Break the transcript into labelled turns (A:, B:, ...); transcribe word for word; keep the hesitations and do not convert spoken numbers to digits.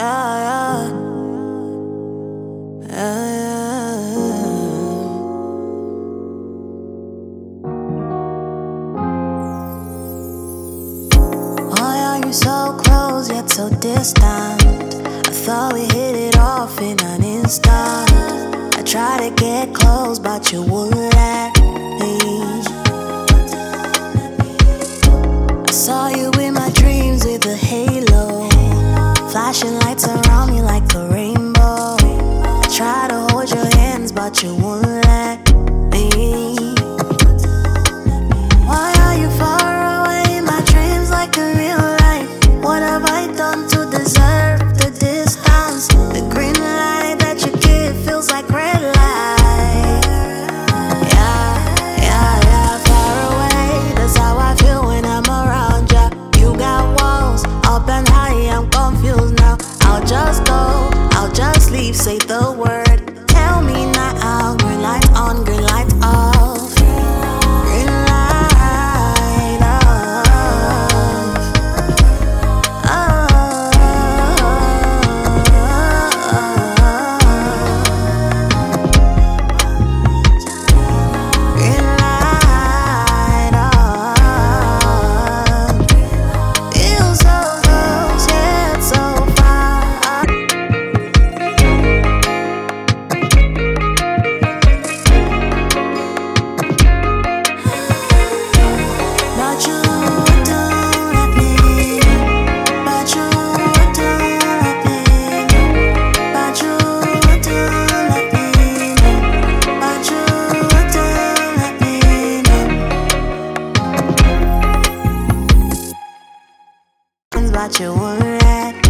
A: yeah, yeah, yeah. Why are you so close yet so distant? I thought we hit it off in an instant. I tried to get close, but you wouldn't let me. I saw you in my dreams with a halo, flashing lights around me like a rainbow. I tried to hold your hands, but you wouldn't let me. Why are you far away in my dreams like a real life? What have I done to deserve the distance? The green light that you give feels like red light. Yeah, yeah, yeah, far away. That's how I feel when I'm around ya. You got walls up and high, I'm confused now. I'll just go, I'll just leave, say the word. Tell me now, green light on, green light off. Green light off. Oh. Green light off. Feel so close, yet so far. But you don't let me. But you don't let me. But you don't let me. But you don't let me. But you won't let